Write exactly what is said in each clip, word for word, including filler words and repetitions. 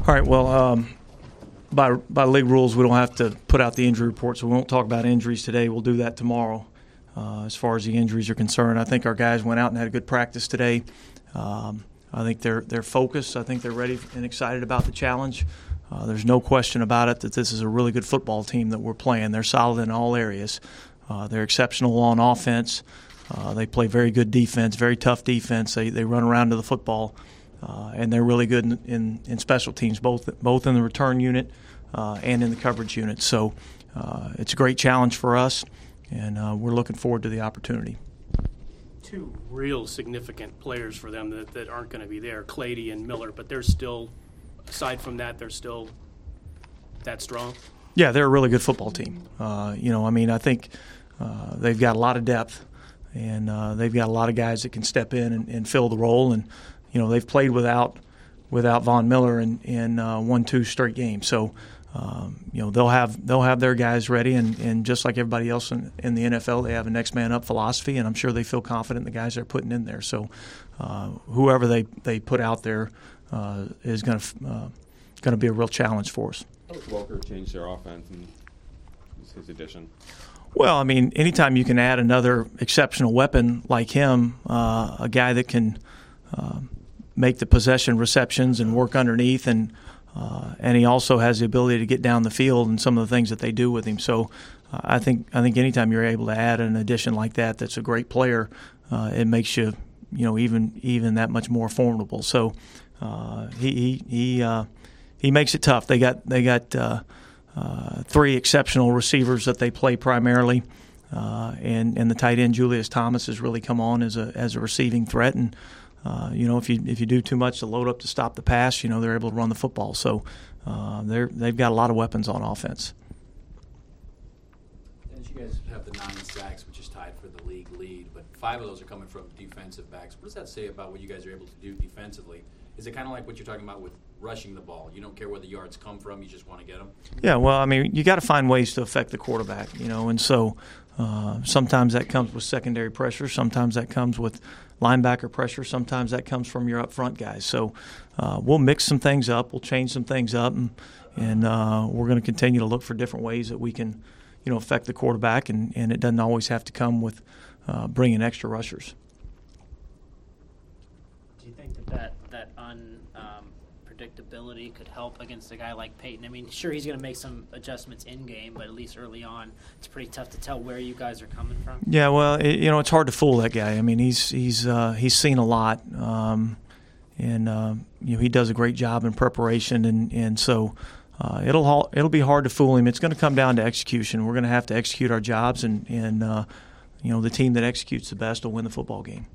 All right, well, um, by by league rules, we don't have to put out the injury report, so we won't talk about injuries today. We'll do that tomorrow. Uh, as far as the injuries are concerned, I think our guys went out and had a good practice today. Um, I think they're they're focused. I think they're ready and excited about the challenge. Uh, there's no question about it that this is a really good football team that we're playing. They're solid in all areas. Uh, they're exceptional on offense. Uh, they play very good defense, very tough defense. They they run around to the football. Uh, and they're really good in, in, in special teams, both both in the return unit uh, and in the coverage unit. So uh, it's a great challenge for us, and uh, we're looking forward to the opportunity. Two real significant players for them that, that aren't going to be there, Clady and Miller, but they're still, aside from that, they're still that strong? Yeah, they're a really good football team. Uh, you know, I mean, I think uh, they've got a lot of depth, and uh, they've got a lot of guys that can step in and, and fill the role. And you know, they've played without without Von Miller in, in uh, one, two straight games. So, um, you know, they'll have they'll have their guys ready, and, and just like everybody else in, in the N F L, they have a next man up philosophy, and I'm sure they feel confident in the guys they're putting in there. So, uh, whoever they, they put out there uh, is going to uh, going to be a real challenge for us. How does Walker change their offense and his addition? Well, I mean, anytime you can add another exceptional weapon like him, uh, a guy that can uh, make the possession receptions and work underneath, and uh, and he also has the ability to get down the field and some of the things that they do with him. So uh, I think I think anytime you're able to add an addition like that, that's a great player, uh, it makes you you know even even that much more formidable. So uh, he he he, uh, he makes it tough. They got they got uh, uh, three exceptional receivers that they play primarily. Uh, and and the tight end Julius Thomas has really come on as a as a receiving threat, and Uh, you know, if you if you do too much to load up to stop the pass, you know, they're able to run the football. So uh, they're they've got a lot of weapons on offense. And you guys have the nine sacks, which is tied for the league lead, but five of those are coming from defensive backs. What does that say about what you guys are able to do defensively? Is it kind of like what you're talking about with rushing the ball? You don't care where the yards come from; you just want to get them. Yeah, well, I mean, you got to find ways to affect the quarterback, you know, and so uh, sometimes that comes with secondary pressure, sometimes that comes with linebacker pressure, sometimes that comes from your up front guys. So uh, we'll mix some things up, we'll change some things up, and, and uh, we're going to continue to look for different ways that we can, you know, affect the quarterback, and, and it doesn't always have to come with uh, bringing extra rushers. Do you think that that, that unpredictability um, could help against a guy like Peyton? I mean, sure, he's going to make some adjustments in game, but at least early on, it's pretty tough to tell where you guys are coming from. Yeah, well, it, you know, it's hard to fool that guy. I mean, he's he's uh, he's seen a lot, um, and uh, you know, he does a great job in preparation, and and so uh, it'll it'll be hard to fool him. It's going to come down to execution. We're going to have to execute our jobs, and and uh, you know, the team that executes the best will win the football game.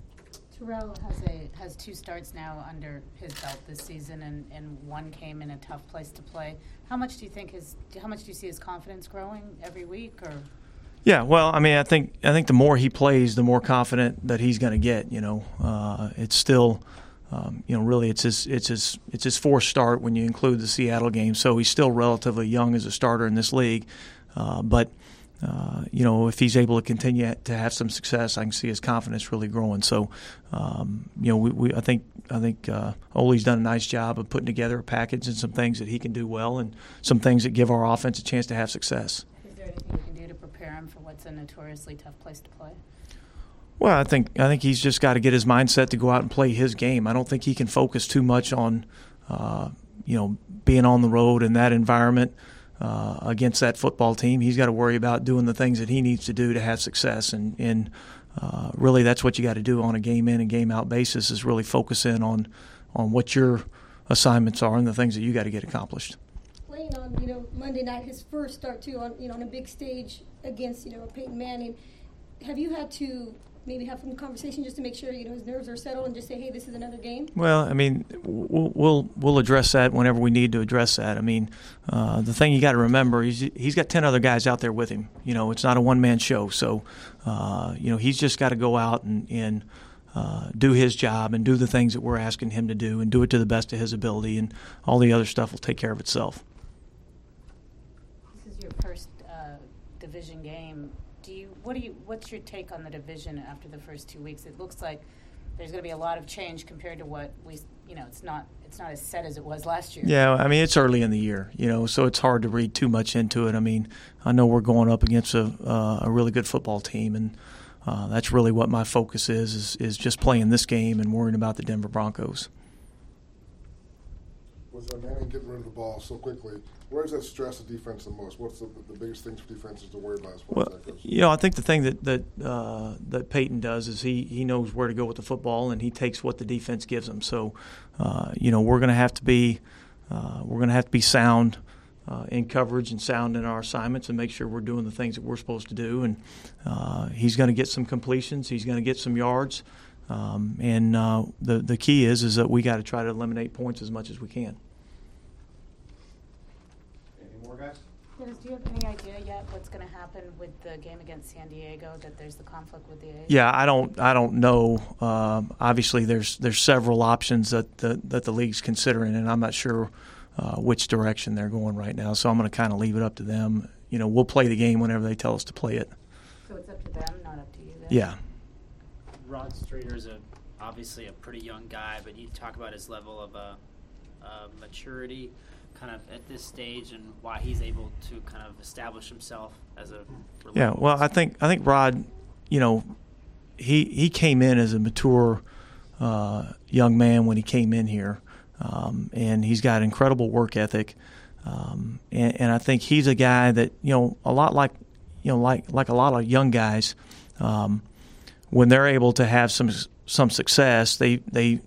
Terrell has a has two starts now under his belt this season, and, and one came in a tough place to play. How much do you think his how much do you see his confidence growing every week? Or yeah, well, I mean, I think I think the more he plays, the more confident that he's going to get. You know, uh, it's still, um, you know, really it's his it's his it's his fourth start when you include the Seattle game. So he's still relatively young as a starter in this league, uh, but. Uh, you know, if he's able to continue to have some success, I can see his confidence really growing. So, um, you know, we, we I think I think uh, Ole's done a nice job of putting together a package and some things that he can do well, and some things that give our offense a chance to have success. Is there anything you can do to prepare him for what's a notoriously tough place to play? Well, I think I think he's just got to get his mindset to go out and play his game. I don't think he can focus too much on, uh, you know, being on the road in that environment. Uh, against that football team. He's got to worry about doing the things that he needs to do to have success, and, and uh, really that's what you got to do on a game in and game out basis, is really focus in on on what your assignments are and the things that you got to get accomplished. Playing on, you know, Monday night, his first start too on, you know, on a big stage against, you know, Peyton Manning. Have you had to maybe have some conversation just to make sure, you know, his nerves are settled and just say, hey, this is another game? Well, I mean, we'll we'll, we'll address that whenever we need to address that. I mean, uh, the thing you got to remember, he's he's got ten other guys out there with him. You know, it's not a one-man show. So, uh, you know, he's just got to go out and, and uh, do his job and do the things that we're asking him to do, and do it to the best of his ability, and all the other stuff will take care of itself. This is your first uh, division game. Do you what do you what's your take on the division after the first two weeks? It looks like there's going to be a lot of change compared to what we, you know, it's not it's not as set as it was last year. Yeah, I mean, it's early in the year, you know, so it's hard to read too much into it. I mean, I know we're going up against a uh, a really good football team, and uh, that's really what my focus is, is, is just playing this game and worrying about the Denver Broncos. With uh, Manning getting rid of the ball so quickly, where does that stress the defense the most? What's the, the biggest things for defenses to worry about as far Well, as that goes? you know, I think the thing that that uh, that Peyton does is he, he knows where to go with the football, and he takes what the defense gives him. So, uh, you know, we're going to have to be uh, we're going to have to be sound uh, in coverage and sound in our assignments, and make sure we're doing the things that we're supposed to do. And uh, he's going to get some completions. He's going to get some yards. Um, and uh, the the key is is that we got to try to eliminate points as much as we can. Any more guys? Dennis, do you have any idea yet what's going to happen with the game against San Diego? That there's the conflict with the A's? Yeah, I don't. I don't know. Um, obviously, there's there's several options that the, that the league's considering, and I'm not sure uh, which direction they're going right now. So I'm going to kind of leave it up to them. You know, we'll play the game whenever they tell us to play it. So it's up to them, not up to you then? Yeah. Rod Streeter's a obviously a pretty young guy, but you talk about his level of uh, uh, maturity, kind of at this stage, and why he's able to kind of establish himself as a. Yeah. Well, I think I think Rod, you know, he he came in as a mature uh, young man when he came in here, um, and he's got incredible work ethic, um, and, and I think he's a guy that, you know, a lot like you know like like a lot of young guys. Um, When they're able to have some some success, they they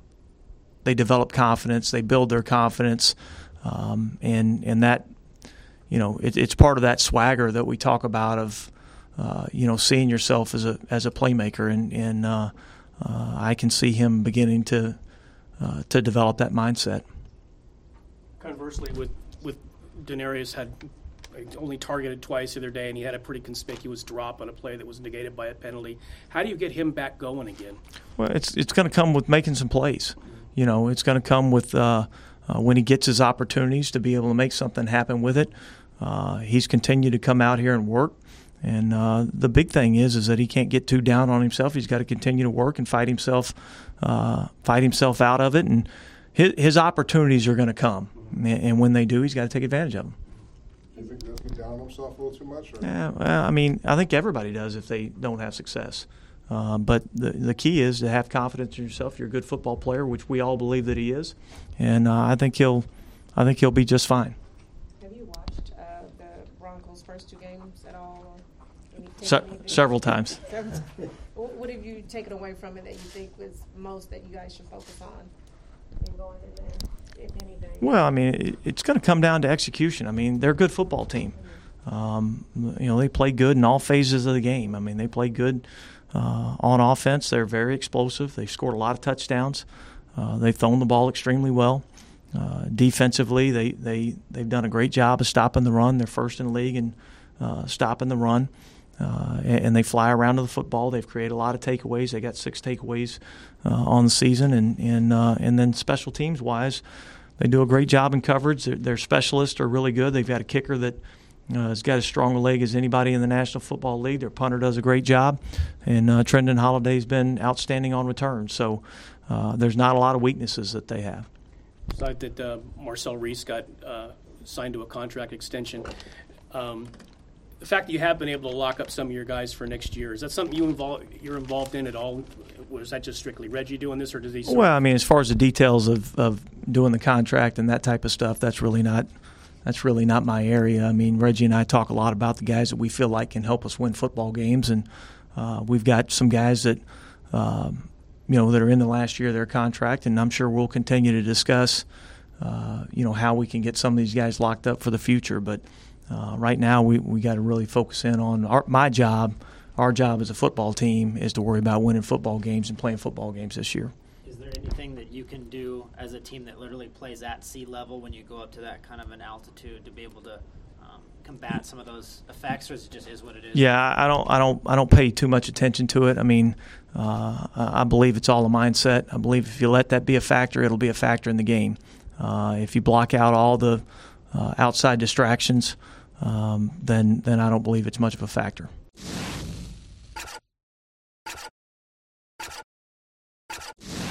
they develop confidence. They build their confidence, um, and and that, you know, it, it's part of that swagger that we talk about of, uh, you know, seeing yourself as a as a playmaker, and and uh, uh, I can see him beginning to uh, to develop that mindset. Conversely, with with Denarius had only targeted twice the other day, and he had a pretty conspicuous drop on a play that was negated by a penalty. How do you get him back going again? Well, it's it's going to come with making some plays. You know, it's going to come with uh, uh, when he gets his opportunities to be able to make something happen with it. Uh, he's continued to come out here and work, and uh, the big thing is is that he can't get too down on himself. He's got to continue to work and fight himself, uh, fight himself out of it, and his, his opportunities are going to come. And when they do, he's got to take advantage of them. Do you think he does get down on himself a little too much? Or? Yeah, well, I mean, I think everybody does if they don't have success. Uh, but the the key is to have confidence in yourself. You're a good football player, which we all believe that he is, and uh, I think he'll, I think he'll be just fine. Have you watched uh, the Broncos' first two games at all? Any Se- several times. Several times. What have you taken away from it that you think was most that you guys should focus on in going in there, if anything? Well, I mean, it, it's going to come down to execution. I mean, they're a good football team. Um, you know, they play good in all phases of the game. I mean, they play good uh, on offense. They're very explosive. They've scored a lot of touchdowns. Uh, they've thrown the ball extremely well. Uh, defensively, they, they, they've done a great job of stopping the run. They're first in the league in uh, stopping the run. Uh, and, and they fly around to the football. They've created a lot of takeaways. They got six takeaways uh, on the season. And, and, uh, and then special teams-wise, they do a great job in coverage. Their, their specialists are really good. They've got a kicker that uh, has got as strong a leg as anybody in the National Football League. Their punter does a great job. And uh, Trendon Holliday's been outstanding on return. So uh, there's not a lot of weaknesses that they have. Aside that uh, Marcel Reese got uh, signed to a contract extension, um, the fact that you have been able to lock up some of your guys for next year, is that something you involve, you're involved in at all? Was that just strictly Reggie doing this, or does he? Sort well, I mean, as far as the details of, of doing the contract and that type of stuff, that's really not that's really not my area. I mean, Reggie and I talk a lot about the guys that we feel like can help us win football games, and uh, we've got some guys that um, you know that are in the last year of their contract, and I'm sure we'll continue to discuss uh, you know how we can get some of these guys locked up for the future, but. Uh, right now, we we got to really focus in on our, my job. Our job as a football team is to worry about winning football games and playing football games this year. Is there anything that you can do as a team that literally plays at sea level when you go up to that kind of an altitude to be able to um, combat some of those effects, or is it just is what it is? Yeah, I don't, I don't, I don't pay too much attention to it. I mean, uh, I believe it's all a mindset. I believe if you let that be a factor, it'll be a factor in the game. Uh, if you block out all the uh, outside distractions, um, then then I don't believe it's much of a factor. Sports.